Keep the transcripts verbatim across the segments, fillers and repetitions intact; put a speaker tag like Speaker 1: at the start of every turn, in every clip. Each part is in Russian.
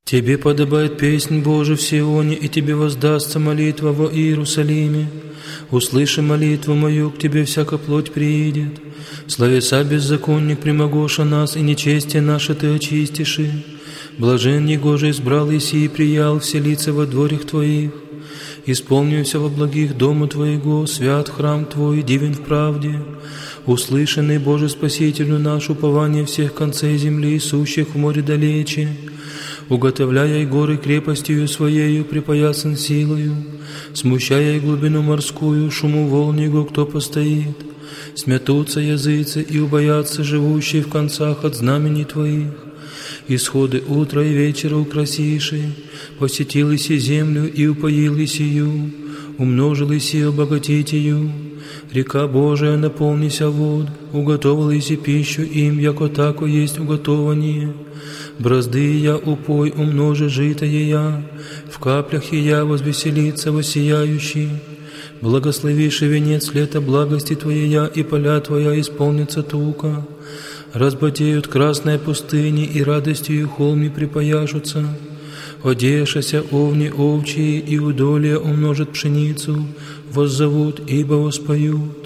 Speaker 1: Тебе подобает песнь Божия в Сионе, и Тебе воздастся молитва во Иерусалиме. Услыши молитву мою, к Тебе всяка плоть приидет. Словеса беззаконник примогоша нас, и нечестие наше Ты очистиши. Блажен Егоже избрал Иси и приял вселиться во дворях Твоих. Исполнился во благих дому Твоего, свят храм Твой, дивен в правде. Услышанный Боже Спасителю наш, упование всех концей земли, сущих в море далече. Уготовляя и горы крепостью Своею, припоясан силою, смущая и глубину морскую, шуму волн Его кто постоит. Смятутся языцы и убоятся живущие в концах от знамений Твоих. Исходы утра и вечера украсиши, посетил Иси землю и упоил Исию, умножил Иси обогатить ее. Река Божия наполнися вод, уготовил Иси пищу им, яко тако есть уготование. Бразды я упой, умножи житое я, в каплях и я возвеселится воссияющий. Благословишь венец лета благости Твоя, и поля Твоя исполнится тука. Разбатеют красные пустыни, и радостью холми припояжутся. Одешася овни овчие, и удолье умножит пшеницу, воззовут, ибо воспоют.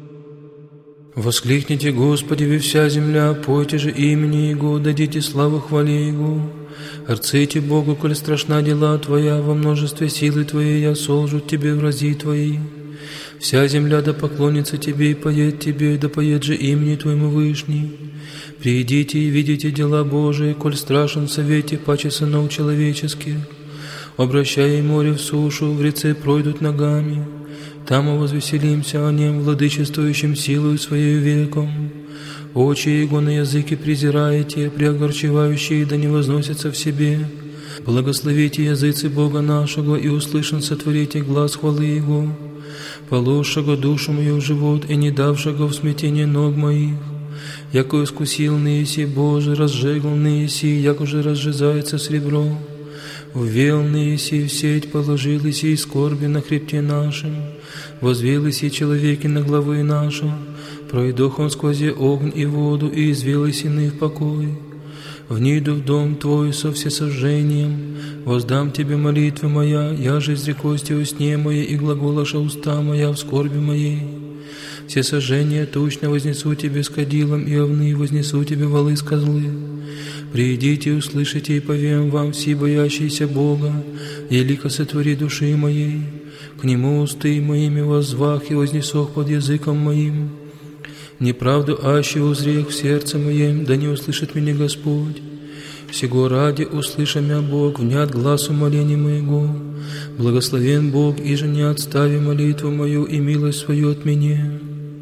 Speaker 1: Воскликните, Господи, вы вся земля, пойте же имени Его, дадите славу хвале Его. Арците Богу, коль страшна дела Твоя, во множестве силы Твоей я солжут Тебе врази Твои. Вся земля да поклонится Тебе и поет Тебе, да поет же имени Твоему Вышний. Придите и видите дела Божии, коль страшен в совете паче сынов человеческих. Обращая море в сушу, в реце пройдут ногами. Там и возвеселимся о нем, владычествующим силою Своей веком. Очи Его на языке презираете, преогорчевающие да не возносятся в себе. Благословите языцы Бога нашего, и услышан сотворите глаз хвалы Его, положшего душу мою в живот и не давшего в смятение ног моих. Яко искусил Неси Боже, разжегл Неси, яко же разжизается сребро. Ввел Неси в сеть, положил Иси скорби на хребте нашем, возвел Иси человеки на главы наши, пройдох он сквозь огонь и воду, и извел Иси в покой. Вниду в дом Твой со всесожжением, воздам Тебе молитвы моя, я же изрекости во сне моей, и глаголоша уста моя в скорби моей. Все сожжения тучно вознесу Тебе с кадилом, и овны вознесу Тебе валы с козлы. Придите, услышите, и повем вам, все боящиеся Бога, елико сотвори души моей. К Нему усты моими воззвах и вознесох под языком моим. Неправду аще узрех в сердце моем, да не услышит меня Господь. Всего ради услыша мя Бог, внят глаз умоления моего. Благословен Бог, и же не отстави молитву мою и милость свою от меня.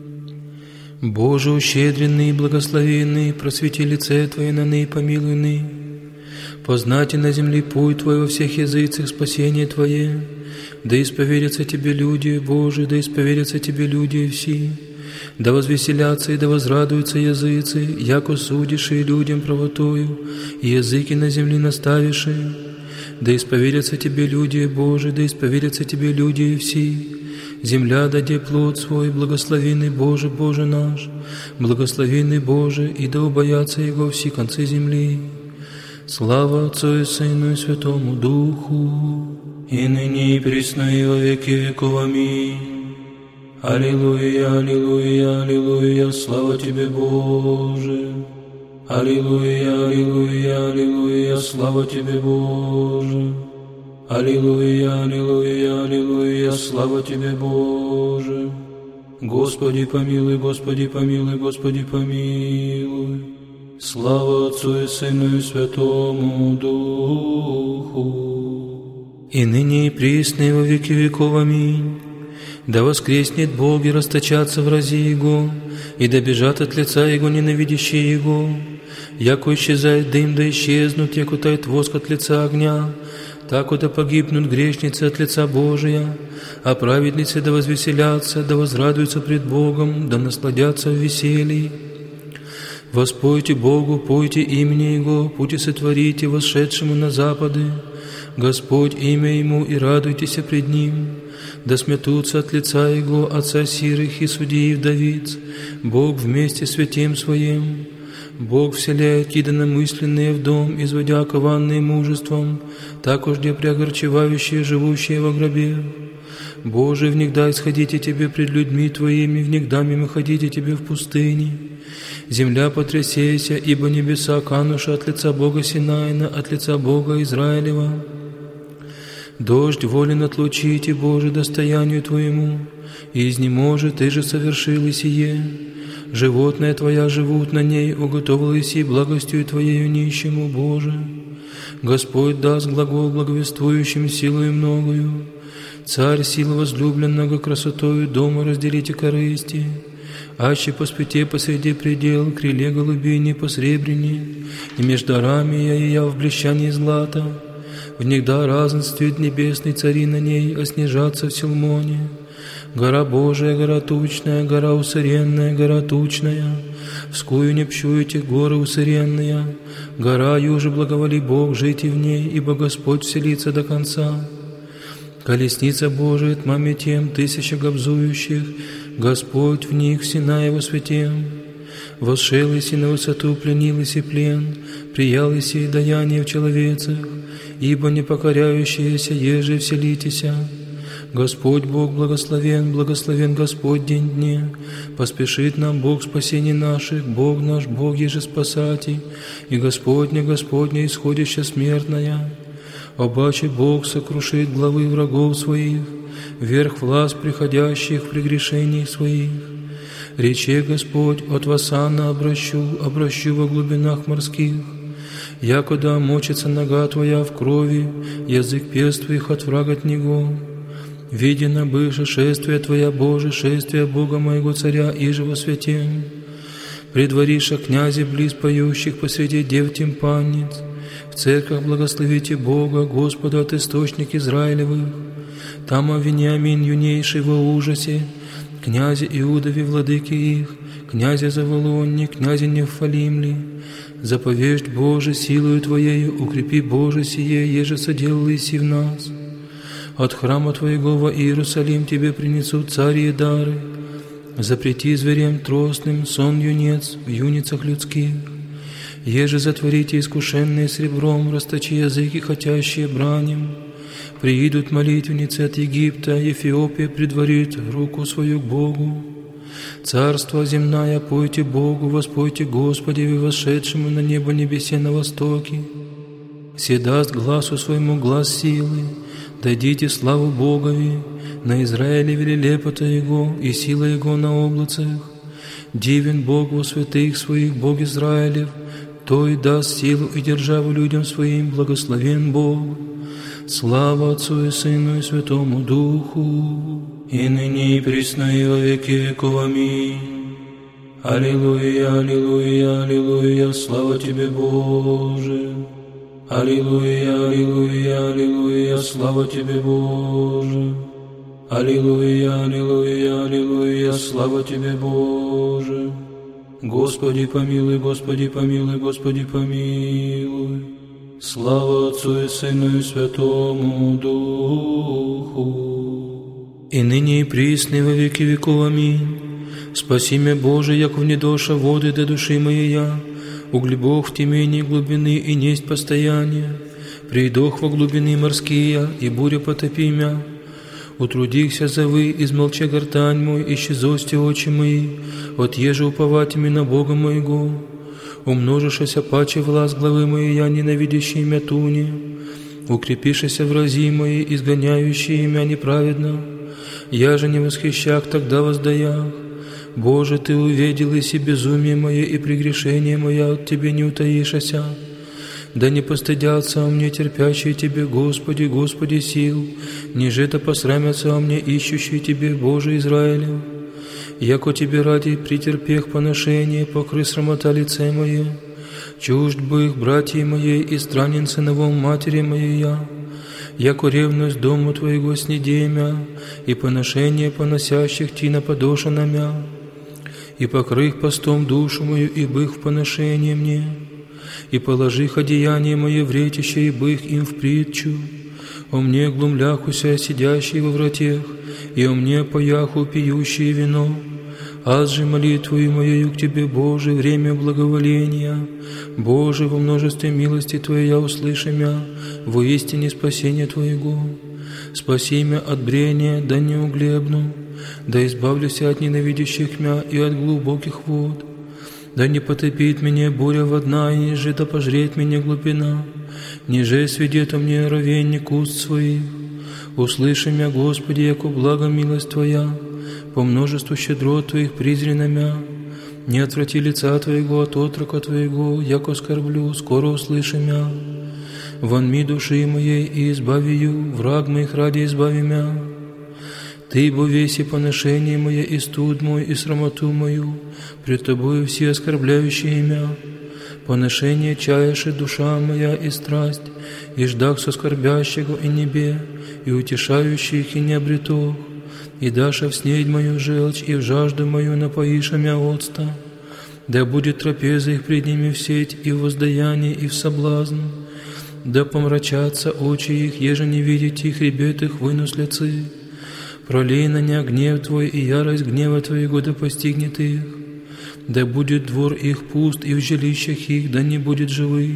Speaker 1: Боже, ущедренный и благословенный, просвети лице Твое на ны, помилуй ны. Познайте на земле путь Твой во всех языцах спасение Твое. Да исповедятся Тебе люди, Боже, да исповедятся Тебе люди все. Да возвеселятся и да возрадуются языцы, яко судишь и людям правотою, и языки на земле наставиши. Да исповедятся Тебе люди, Боже, да исповедятся Тебе люди все. Земля даде плод свой, благословенный Боже, Боже наш, благословенный Боже, и да убоятся Его все концы земли. Слава Отцу и Сыну и Святому Духу, и ныне и присно и во веки веков. Аминь. Аллилуйя, аллилуйя, аллилуйя, слава Тебе, Боже. Аллилуйя, аллилуйя, аллилуйя, слава Тебе, Боже. Аллилуйя, аллилуйя, аллилуйя, слава Тебе, Боже. Господи помилуй, Господи помилуй, Господи помилуй. Слава Отцу и Сыну и Святому Духу. И ныне и присно и во веки веков. Аминь. Да воскреснет Бог и расточатся врази Его, и да бежат от лица Его ненавидящие Его. Яко исчезает дым, да исчезнут, яко тает воск от лица огня, так да погибнут грешницы от лица Божия, а праведницы да возвеселятся, да возрадуются пред Богом, да насладятся в веселье. Воспойте Богу, пойте имени Его, пути сотворите восшедшему на запады. Господь имя Ему, и радуйтесь пред Ним. Да смятутся от лица Его отца сирых и судей вдовиц, Бог вместе с святем Своим. Бог вселяет кидано-мысленные в дом, изводя кованные мужеством, так уж где преогорчевающие, живущие во гробе. Боже, внегда исходите Тебе пред людьми Твоими, внегда мимо ходите Тебе в пустыне. Земля потрясейся, ибо небеса кануша от лица Бога Синайна, от лица Бога Израилева. Дождь волен отлучите, Боже, достоянию Твоему, и изнеможет, Ты же совершил и сие. Животные Твоя живут на ней, уготовилась и благостью Твоею нищему, Боже. Господь даст глагол благовествующим силою многою. Царь сил возлюбленного красотою дома разделите корысти. Аще по спите посреди предел, криле голубине посребрени, и между дарами я и я в блещании злата. Внегда разнствует небесный цари на ней, оснежаться в Силмоне. Гора Божия, гора тучная, гора усыренная, гора тучная. Вскую не пщуете горы усыренные. Гора юже благоволи Бог, жить и в ней, ибо Господь вселится до конца. Колесница Божия тьмами тем, тысяча гобзующих, Господь в них сена его святем. Восшелись и на высоту пленились и плен, приялись и даяние в человецах, ибо не покоряющиеся еже вселитеся. Господь Бог благословен, благословен Господь день дне, поспешит нам Бог спасений наших, Бог наш, Бог еже спасати, и Господня, Господня исходяща смертная. Обаче Бог сокрушит главы врагов своих, верх власть приходящих в прегрешениях своих. Рече Господь, от Васана обращу, обращу во глубинах морских. Якода мочится нога Твоя в крови, язык перст Твоих от врага от него. Видено бывше шествие Твоя, Боже, шествие Бога моего Царя, иже во святем. Предвориша князи близ поющих посреди дев тимпанниц. В церквах благословите Бога, Господа от источник Израилевых. Там Вениамин юнейший во ужасе, князи Иудови владыки их, князи Заволонни, князи Невфалимли. Заповежь, Боже, силою Твоею, укрепи, Боже, сие, еже соделал иси в нас. От храма Твоего во Иерусалим Тебе принесут цари и дары. Запрети зверям тростным сон юнец в юницах людских. Еже затворите искушенные сребром, расточи языки, хотящие бранем. Приидут молитвенницы от Египта, Эфиопия предварит руку свою к Богу. Царство земное пойте Богу, воспойте Господи, вы вошедшему на небо небесе на востоке. Се даст гласу своему глас силы, дадите славу Богови, на Израиле велелепота Его и сила Его на облацах. Дивен Бог во святых своих, Бог Израилев, то и даст силу и державу людям своим, благословен Бог. Слава Отцу и Сыну и Святому Духу, и ныне и присно и во веки веков. Аминь. Аллилуйя, аллилуйя, аллилуйя, слава Тебе, Боже. Аллилуйя, аллилуйя, аллилуйя, слава Тебе, Боже. Аллилуйя, аллилуйя, аллилуйя, слава Тебе, Боже. Господи помилуй, Господи помилуй, Господи помилуй. Слава Отцу и Сыну и Святому Духу, и ныне и присно и во веки веков. Аминь. Спаси меня, Боже, яко внедоша воды до души моей я, углебох в темении глубины и несть постояние, придох во глубины морские, и буря потопи мя. Утрудихся зовы, измолча гортань мой, исчезости очи мои, от еже уповатими на Бога моего. Умножишься паче власть главы моей, я ненавидящий имя туни, укрепишься врази мои, изгоняющие имя неправедно. Я же не восхищак тогда воздаях. Боже, Ты увидел и си безумие мое, и прегрешение мое от Тебе не утаишься. Да не постыдятся о мне терпящие Тебе, Господи, Господи сил, ниже это посрамятся о мне ищущие Тебе, Боже Израилев. Яко Тебе ради претерпех поношение, покры срамота лице мое, чужд бы их братья моей и странен сыновом матери моей я, яко ревность дому Твоего снедемя, и поношение поносящих Ти на подошена мя, и покрых постом душу мою, и бых в поношение мне, и положих одеяние мое в ретище, и бых им в притчу, о мне глумляхуся, сидящий во вратех, и о мне пояху пьющие вино, Аз же молитвою моею к Тебе, Боже, время благоволения. Боже, во множестве милости Твоей я услыши мя, воистине спасение Твоего. Спаси мя от брения, да не углебну, да избавлюся от ненавидящих мя и от глубоких вод. Да не потопит меня буря водна, и ниже да пожрет меня глубина, ниже сведет о мне ровенник уст своих. Услыши мя, Господи, яко благо милость Твоя, по множеству щедрот Твоих презрена мя. Не отврати лица Твоего от отрока Твоего, яко скорблю, скоро услыши мя. Вонми души моей и избави ее, враг моих ради избави мя. Ты, бо веси поношение мое, и студ мой, и срамоту мою, пред Тобою все оскорбляющие мя. Поношение чаяше душа моя и страсть, и ждах со скорбящего и небе, и утешающих и не обретох, и даша в снедь мою желчь, и в жажду мою напоиша мя отста. Да будет трапеза их пред ними в сеть, и в воздаяние, и в соблазн. Да помрачатся очи их, еже не видеть их, ребят их вынус лицы. Пролей на ня гнев Твой, и ярость гнева Твоего да постигнет их. Да будет двор их пуст, и в жилищах их да не будет живы.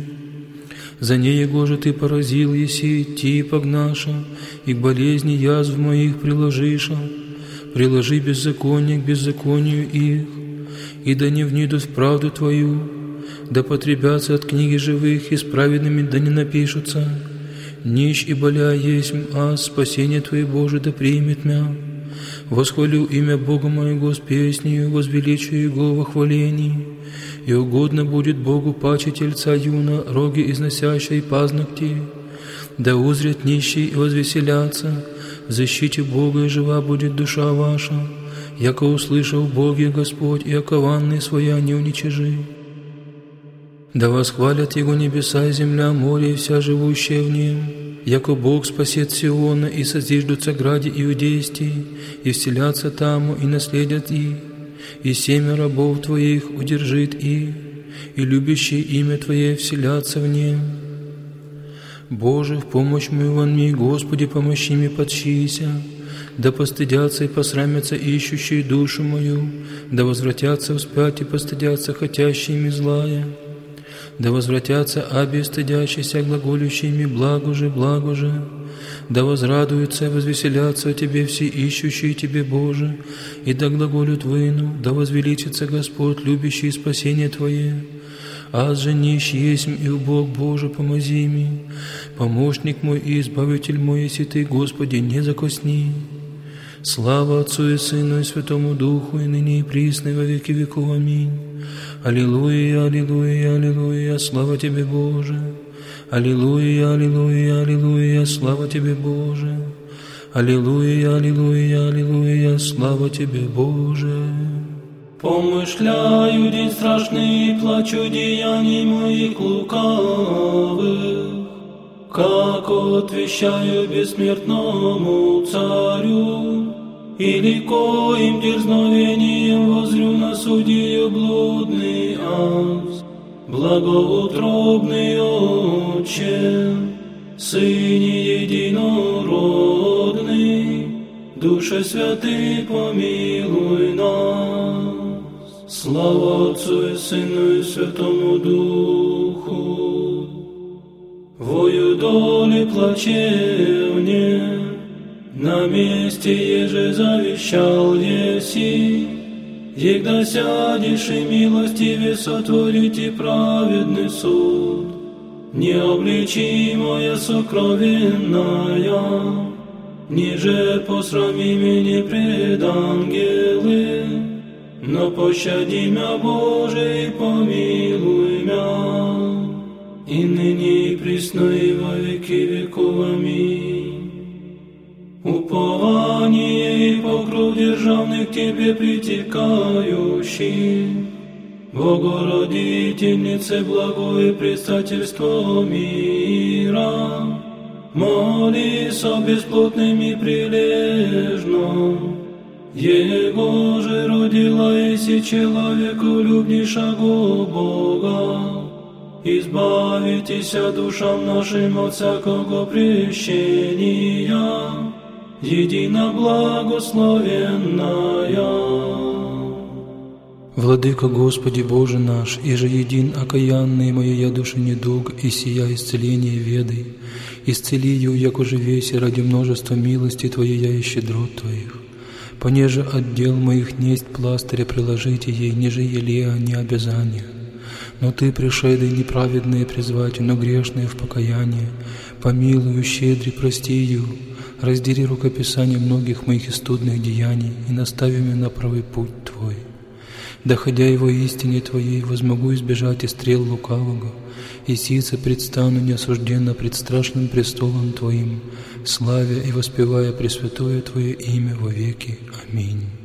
Speaker 1: За него же Ты поразил еси, ти погнаша, и к болезни язв моих приложиша. Приложи беззаконие к беззаконию их, и да не внидут в правду Твою, да потребятся от книги живых, и с праведными да не напишутся. Нищ и боля есть а спасение Твое, Боже, да примет мя. Восхвалю имя Бога моего с песнею, возвеличу Его во хвалении. И угодно будет Богу паче тельца юна, роги износящей пазногти. Да узрят нищие и возвеселятся, в защите Бога и жива будет душа ваша. Яко услышал Боге Господь, и окованные своя не уничижи. Да восхвалят Его небеса и земля, море и вся живущая в нем. Яко Бог спасет Сиона, и созиждутся гради иудейские, и вселятся таму, и наследят их. И семя рабов Твоих удержит их, и любящие имя Твое вселятся в нем. Боже, в помощь мою вонми, Господи, помощи мне подщися. Да постыдятся и посрамятся ищущие душу мою, да возвратятся вспять и постыдятся хотящими злая. Да возвратятся аби стыдящиеся, глаголющими благо же, благо же. Да возрадуются и возвеселятся о Тебе все ищущие Тебе, Боже, и да глаголют выну, да возвеличится Господь, любящий спасение Твое. Аз же нищ есть и убог, Боже, помози мне. Помощник мой и избавитель мой, если Ты, Господи, не закосни. Слава Отцу и Сыну и Святому Духу, и ныне и присно, и во веки веков. Аминь. Аллилуйя, аллилуйя, аллилуйя, слава Тебе, Боже. Аллилуйя, аллилуйя, аллилуйя, слава Тебе, Боже. Аллилуйя, аллилуйя, аллилуйя, слава Тебе, Боже.
Speaker 2: Помышляю день страшный, плачу деяний моих лукавых, как отвещаю бессмертному царю, или коим дерзновением возрю на судью блудный ас. Благоутробный Отче, Сыне единородный, Душе Святый, помилуй нас. Слава Отцу и Сыну и Святому Духу. Вою доли плачевне, на месте еже завещал еси, егда сядешь и милостиве сотворите праведный суд. Необличимая сокровенная, ниже посрами меня пред ангелы, но пощади мя, Боже, и помилуй мя, и ныне и присно и во веки веков. Аминь. Упование и покров державный к Тебе притекающий, Богородительнице благое предстательство мира, молись о бесплотным и прилежном. Его же родила еси человеку любнейшего Бога, избавитеся душам нашим от всякого прещения, едино благословенная.
Speaker 1: Владыка Господи Боже наш, иже един окаянный моя я души недуг, и сия исцеление ведай. Исцели ее, яко же веси ради множества милости Твоей я и щедрот Твоих. Понеже отдел моих несть пластыря приложите ей, ниже елея не обязания. Но Ты, пришедой неправедные призвать, но грешные в покаяние, помилуй, щедри, прости ее, раздери рукописание многих моих истудных деяний и настави меня на правый путь Твой. Доходя его истине Твоей, возмогу избежать и стрел лукавого, и сице предстану неосужденно пред страшным престолом Твоим, славя и воспевая пресвятое Твое имя во веки. Аминь.